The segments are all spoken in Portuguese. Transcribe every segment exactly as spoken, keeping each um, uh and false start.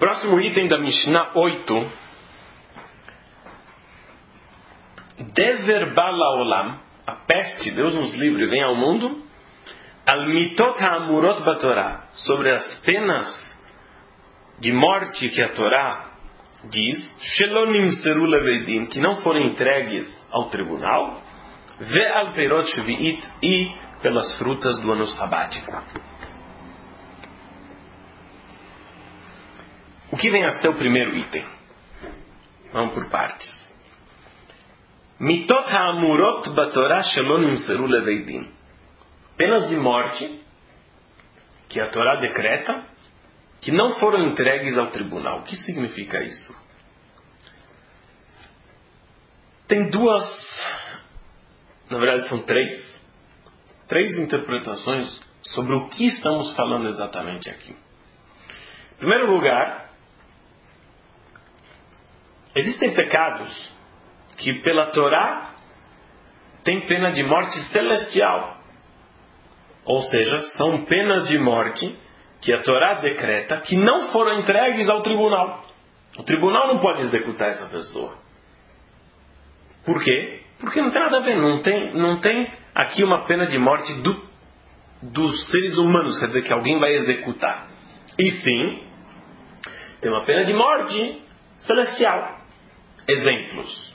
Próximo item da Mishnah oito. Dever bala olam, a peste, Deus nos livre, vem ao mundo, al mitot ha'amurot batorá, sobre as penas de morte que a Torá diz, shelonim seru levedim, que não foram entregues ao tribunal, ve al perot shvi'it, e pelas frutas do ano sabático. O que vem a ser o primeiro item? Vamos por partes. Mitot ha'amurot batorá shelo nimseru leveidin. Penas de morte que a Torá decreta que não foram entregues ao tribunal. O que significa isso? Tem duas, na verdade são três, três interpretações sobre o que estamos falando exatamente aqui. Em primeiro lugar, existem pecados que pela Torá tem pena de morte celestial. Ou seja, são penas de morte que a Torá decreta que não foram entregues ao tribunal. O tribunal não pode executar essa pessoa. Por quê? Porque não tem nada a ver. Não tem, não tem aqui uma pena de morte do, dos seres humanos. Quer dizer que alguém vai executar. E sim, tem uma pena de morte celestial. Exemplos.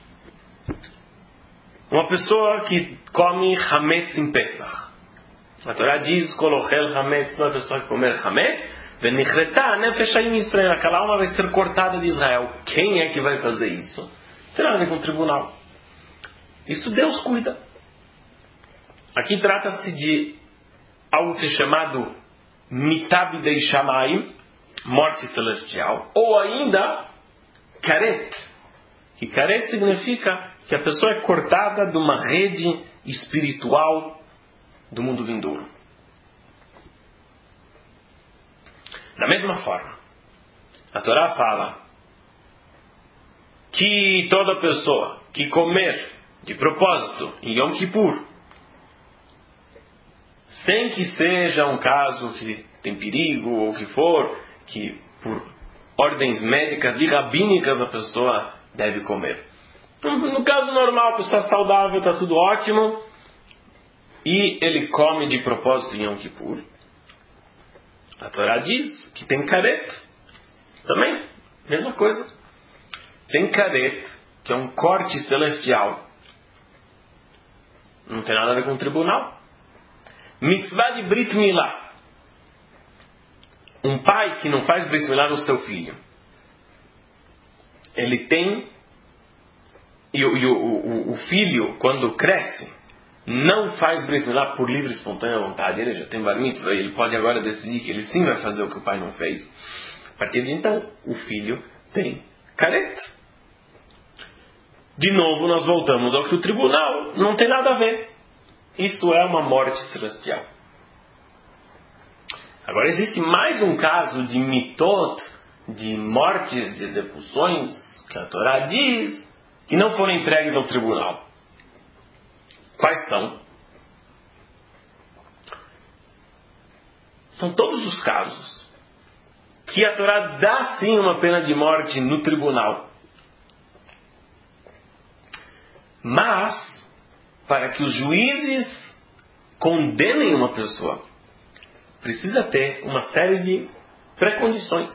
Uma pessoa que come hametz em Pesach. A Torá diz, kolochel hametz, uma pessoa que comer hametz, venichretá nefesh hayim Yisrael, aquela alma vai ser cortada de Israel. Quem é que vai fazer isso? Não tem nada a ver com o tribunal. Isso Deus cuida. Aqui trata-se de algo que é chamado mitab dei shamayim, morte celestial, ou ainda karet. Que karet significa que a pessoa é cortada de uma rede espiritual do mundo vindouro. Da mesma forma, a Torá fala que toda pessoa que comer de propósito em Yom Kippur, sem que seja um caso que tem perigo ou que for, que por ordens médicas e rabínicas a pessoa deve comer. No caso normal, a pessoa saudável, está tudo ótimo, e ele come de propósito em Yom Kippur. A Torá diz que tem karet. Também, mesma coisa. Tem karet, que é um corte celestial. Não tem nada a ver com o tribunal. Mitzvah de Brit Milá. Um pai que não faz Brit Milá no seu filho. Ele tem... E, o, e o, o, o filho, quando cresce, não faz Brit Milá por livre e espontânea vontade. Ele já tem bar mitzvah, ele pode agora decidir que ele sim vai fazer o que o pai não fez. A partir de então, o filho tem karet. De novo, nós voltamos ao que o tribunal não tem nada a ver. Isso é uma morte celestial. Agora, existe mais um caso de mitot, de mortes, de execuções, que a Torá diz que não foram entregues ao tribunal. Quais são? São todos os casos que a Torá dá sim uma pena de morte no tribunal. Mas, para que os juízes condenem uma pessoa, precisa ter uma série de pré-condições.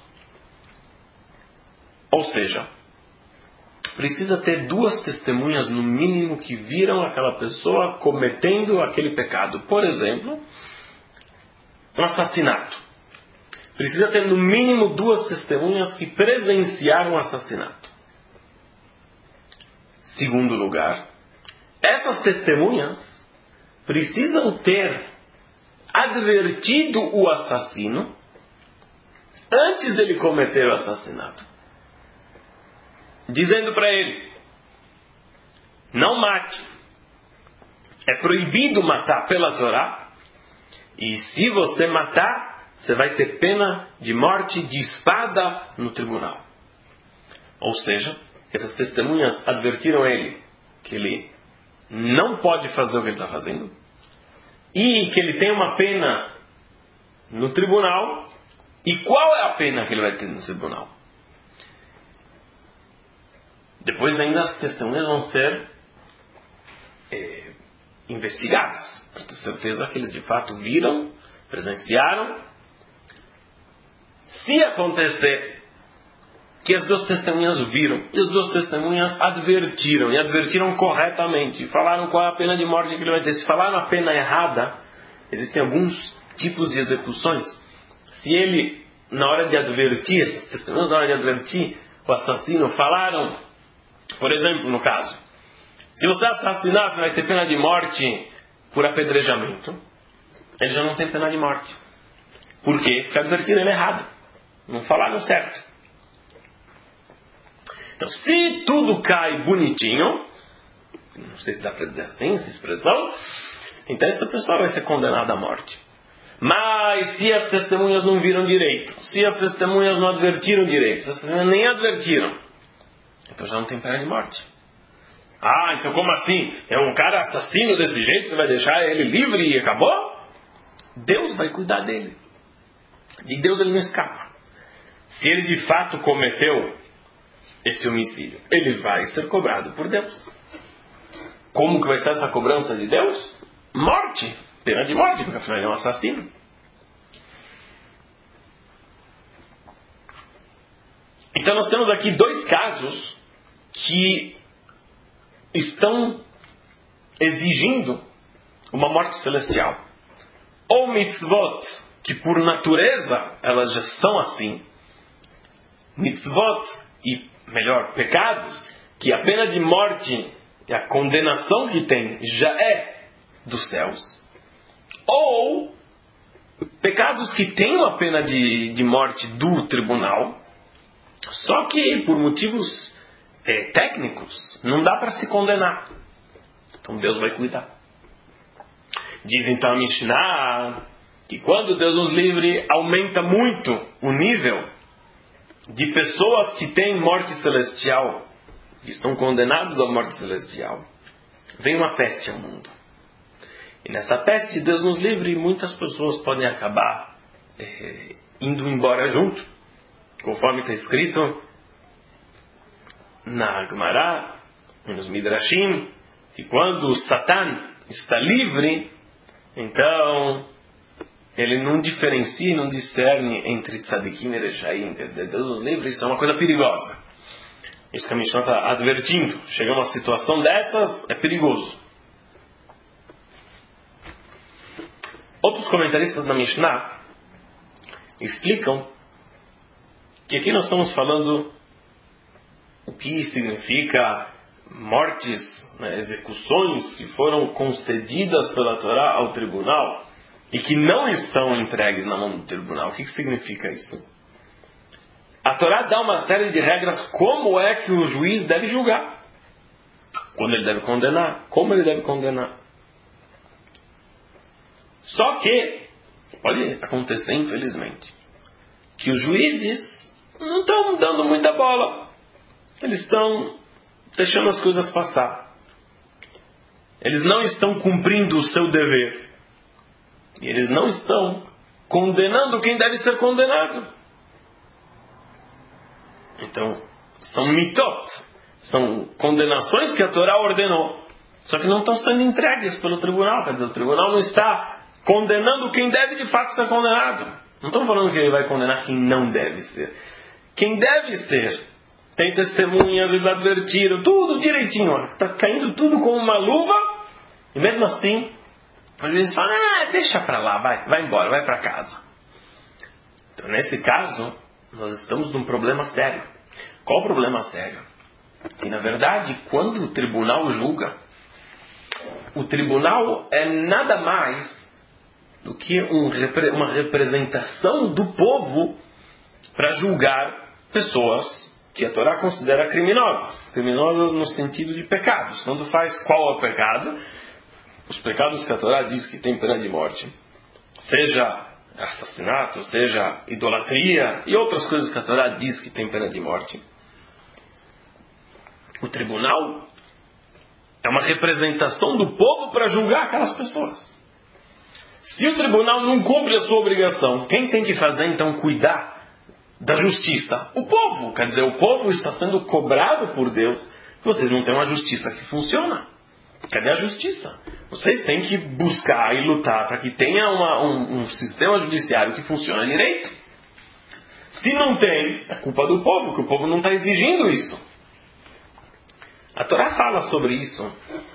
Ou seja, precisa ter duas testemunhas no mínimo que viram aquela pessoa cometendo aquele pecado. Por exemplo, um assassinato. Precisa ter no mínimo duas testemunhas que presenciaram o assassinato. Segundo lugar, essas testemunhas precisam ter advertido o assassino antes dele cometer o assassinato, dizendo para ele: não mate, é proibido matar pela Torá, e se você matar, você vai ter pena de morte de espada no tribunal. Ou seja, essas testemunhas advertiram ele que ele não pode fazer o que ele está fazendo, e que ele tem uma pena no tribunal, E qual é a pena que ele vai ter no tribunal? Depois ainda as testemunhas vão ser é, investigadas, para ter certeza que eles de fato viram, presenciaram. Se acontecer que as duas testemunhas viram, e as duas testemunhas advertiram, e advertiram corretamente, e falaram qual é a pena de morte que ele vai ter. Se falaram a pena errada, existem alguns tipos de execuções. Se ele, na hora de advertir, essas testemunhas, na hora de advertir o assassino, falaram, por exemplo, no caso, se você assassinar, você vai ter pena de morte por apedrejamento, ele já não tem pena de morte. Por quê? Porque advertiram ele errado. Não falaram certo. Então, se tudo cai bonitinho, não sei se dá para dizer assim, essa expressão, então essa pessoa vai ser condenada à morte. Mas se as testemunhas não viram direito, se as testemunhas não advertiram direito, se as testemunhas nem advertiram, então já não tem pena de morte. Ah, então como assim? É um cara assassino desse jeito, você vai deixar ele livre e acabou? Deus vai cuidar dele. De Deus ele não escapa. Se ele de fato cometeu esse homicídio, ele vai ser cobrado por Deus. Como que vai ser essa cobrança de Deus? Morte. Pena de morte, porque afinal ele é um assassino. Então nós temos aqui dois casos que estão exigindo uma morte celestial. Ou mitzvot, que por natureza elas já são assim. Mitzvot, e melhor, pecados, que a pena de morte e a condenação que tem já é dos céus. Ou pecados que têm uma pena de, de morte do tribunal, só que por motivos é, técnicos não dá para se condenar. Então Deus vai cuidar. Diz então a Mishnah que quando Deus nos livre, aumenta muito o nível de pessoas que têm morte celestial, que estão condenados à morte celestial. Vem uma peste ao mundo. E nessa peste, Deus nos livre, muitas pessoas podem acabar é, indo embora junto. Conforme está escrito na Gemara, nos Midrashim, que quando Satan está livre, então ele não diferencia, não discerne entre tzadikim e rechaim. Quer dizer, Deus nos livre, isso é uma coisa perigosa. Isso que a Mishnah está advertindo. Chegar a uma situação dessas, é perigoso. Outros comentaristas da Mishnah explicam que aqui nós estamos falando o que significa mortes, né, execuções que foram concedidas pela Torá ao tribunal e que não estão entregues na mão do tribunal. O que, que significa isso? A Torá dá uma série de regras como é que o juiz deve julgar, quando ele deve condenar, como ele deve condenar. Só que pode acontecer, infelizmente, que os juízes não estão dando muita bola. Eles estão deixando as coisas passar. Eles não estão cumprindo o seu dever. E eles não estão condenando quem deve ser condenado. Então, são mitot, são condenações que a Torá ordenou, só que não estão sendo entregues pelo tribunal. Quer dizer, o tribunal não está condenando quem deve de fato ser condenado. Não estou falando que ele vai condenar quem não deve ser. Quem deve ser, tem testemunhas, eles advertiram, tudo direitinho, está caindo tudo como uma luva, e mesmo assim, os juízes falam, ah, deixa para lá, vai, vai embora, vai para casa. Então, nesse caso, nós estamos num problema sério. Qual o problema sério? Que, na verdade, quando o tribunal julga, o tribunal é nada mais do que um, uma representação do povo para julgar pessoas que a Torá considera criminosas. Criminosas no sentido de pecados. Tanto faz qual é o pecado. Os pecados que a Torá diz que tem pena de morte, seja assassinato, seja idolatria e outras coisas que a Torá diz que tem pena de morte. O tribunal é uma representação do povo para julgar aquelas pessoas. Se o tribunal não cumpre a sua obrigação, quem tem que fazer então cuidar da justiça? O povo. Quer dizer, o povo está sendo cobrado por Deus. Vocês não têm uma justiça que funciona. Cadê a justiça? Vocês têm que buscar e lutar para que tenha uma, um, um sistema judiciário que funcione direito. Se não tem, é culpa do povo, que o povo não está exigindo isso. A Torá fala sobre isso.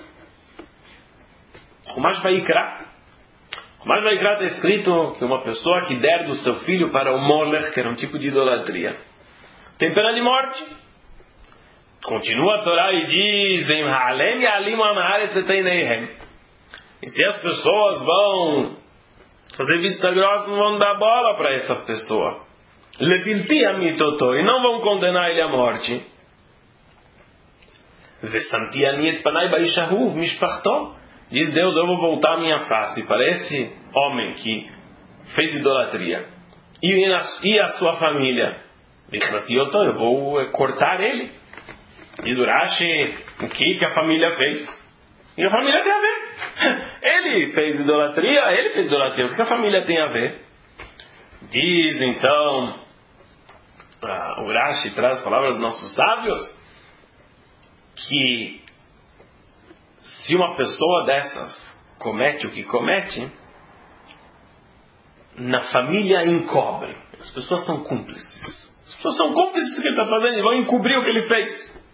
Chumash Vaikra. Chumash Vaikra está escrito que uma pessoa que der do seu filho para o Molech, que era um tipo de idolatria, tem pena de morte. Continua a Torá e diz: e se as pessoas vão fazer vista grossa, não vão dar bola para essa pessoa. Levilti amitoto, e não vão condenar ele à morte. Vesanti aniet panai baishahuv mishpachto. Diz Deus: eu vou voltar a minha face para esse homem que fez idolatria e a sua família. Eu vou cortar ele. Diz Urashi: o que, que a família fez? E a família tem a ver. Ele fez idolatria, ele fez idolatria. O que, que a família tem a ver? Diz então, uh, Urashi traz palavras dos nossos sábios, que se uma pessoa dessas comete o que comete, na família encobre. As pessoas são cúmplices. As pessoas são cúmplices do que ele está fazendo e vão encobrir o que ele fez.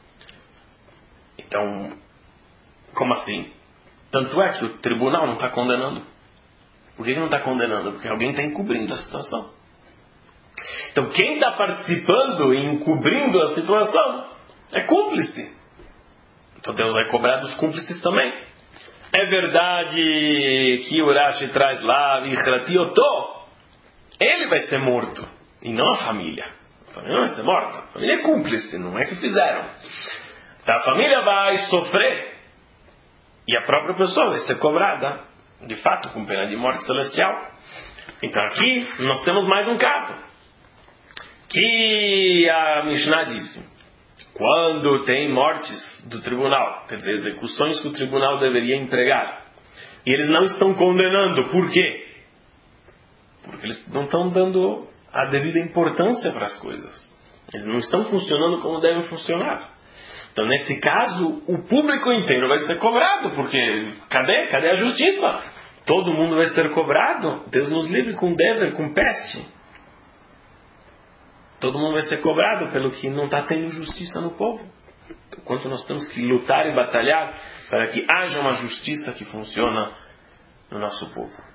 Então, como assim? Tanto é que o tribunal não está condenando. Por que não está condenando? Porque alguém está encobrindo a situação. Então, quem está participando e encobrindo a situação é cúmplice. Então, Deus vai cobrar dos cúmplices também. É verdade que Urashi traz lá, ele vai ser morto, e não a família. A família não vai ser morta. A família é cúmplice, não é que fizeram. Então, a família vai sofrer, e a própria pessoa vai ser cobrada, de fato, com pena de morte celestial. Então, aqui nós temos mais um caso, que a Mishnah disse: quando tem mortes do tribunal, quer dizer, execuções que o tribunal deveria empregar, e eles não estão condenando, por quê? Porque eles não estão dando a devida importância para as coisas. Eles não estão funcionando como devem funcionar. Então, nesse caso, o público inteiro vai ser cobrado, porque cadê? Cadê a justiça? Todo mundo vai ser cobrado. Deus nos livre com dever, com peste. Todo mundo vai ser cobrado pelo que não está tendo justiça no povo. Então, quanto nós temos que lutar e batalhar para que haja uma justiça que funcione no nosso povo.